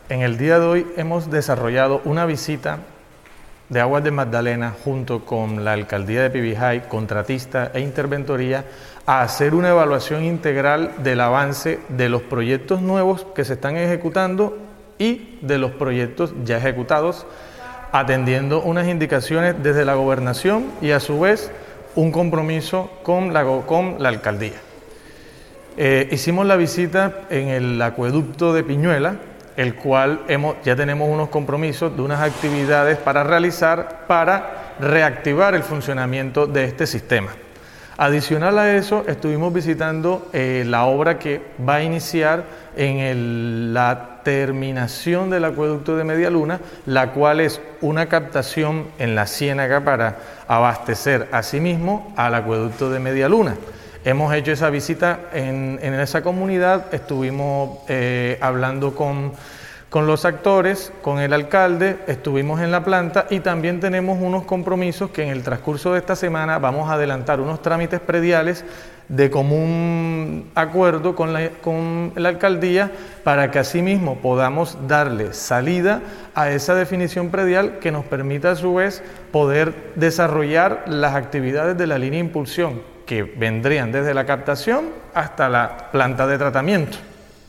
En el día de hoy hemos desarrollado una visita de Aguas del Magdalena junto con la Alcaldía de Pibijay, contratista e interventoría, a hacer una evaluación integral del avance de los proyectos nuevos que se están ejecutando y de los proyectos ya ejecutados, atendiendo unas indicaciones desde la gobernación y a su vez un compromiso con la alcaldía. Hicimos la visita en el acueducto de Piñuela, el cual ya tenemos unos compromisos de unas actividades para realizar para reactivar el funcionamiento de este sistema. Adicional a eso, estuvimos visitando la obra que va a iniciar en la terminación del acueducto de Media Luna, la cual es una captación en la ciénaga para abastecer asimismo al acueducto de Media Luna. Hemos hecho esa visita en esa comunidad, estuvimos hablando con los actores, con el alcalde, estuvimos en la planta y también tenemos unos compromisos que en el transcurso de esta semana vamos a adelantar unos trámites prediales de común acuerdo con la alcaldía para que asimismo podamos darle salida a esa definición predial que nos permita a su vez poder desarrollar las actividades de la línea de impulsión que vendrían desde la captación hasta la planta de tratamiento.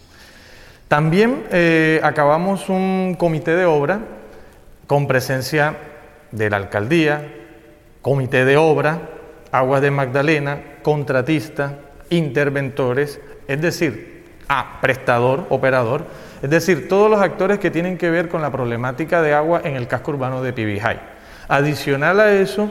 También acabamos un comité de obra con presencia de la alcaldía, comité de obra, Aguas de Magdalena, contratista, interventores, es decir, prestador, operador, es decir, todos los actores que tienen que ver con la problemática de agua en el casco urbano de Pibijay. Adicional a eso,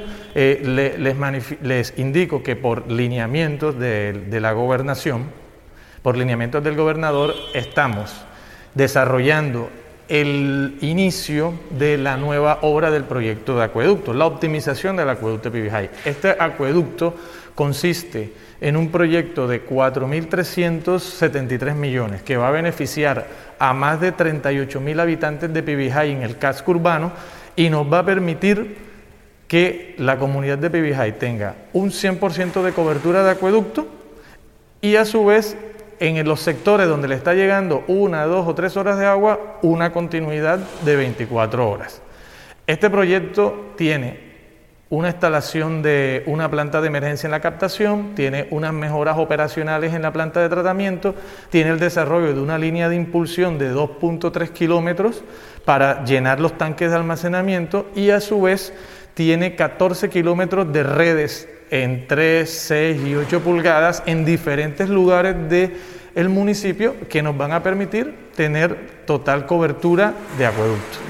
les indico que por lineamientos de la gobernación, por lineamientos del gobernador, estamos desarrollando el inicio de la nueva obra del proyecto de acueducto, la optimización del acueducto de Pibijay. Este acueducto consiste en un proyecto de 4.373 millones que va a beneficiar a más de 38.000 habitantes de Pibijay en el casco urbano y nos va a permitir que la comunidad de Pibijay tenga un 100% de cobertura de acueducto y a su vez en los sectores donde le está llegando 1, 2 o 3 horas de agua, una continuidad de 24 horas. Este proyecto tiene una instalación de una planta de emergencia en la captación, tiene unas mejoras operacionales en la planta de tratamiento, tiene el desarrollo de una línea de impulsión de 2.3 kilómetros para llenar los tanques de almacenamiento y a su vez tiene 14 kilómetros de redes en 3, 6 y 8 pulgadas en diferentes lugares del municipio que nos van a permitir tener total cobertura de acueducto.